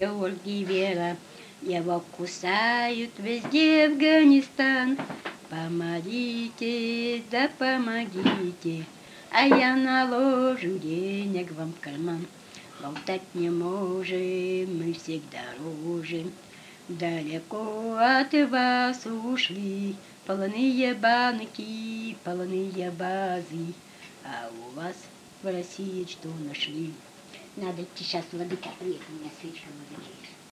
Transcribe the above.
Ольги Вера, его кусают везде Афганистан. Помогите, да помогите, а я наложу денег вам в карман. Болтать не можем, мы всегда дружим. Далеко от вас ушли полные банки, полные базы. А у вас в России что нашли? Надо идти сейчас, владыка, приехал, у меня свечка в музыке.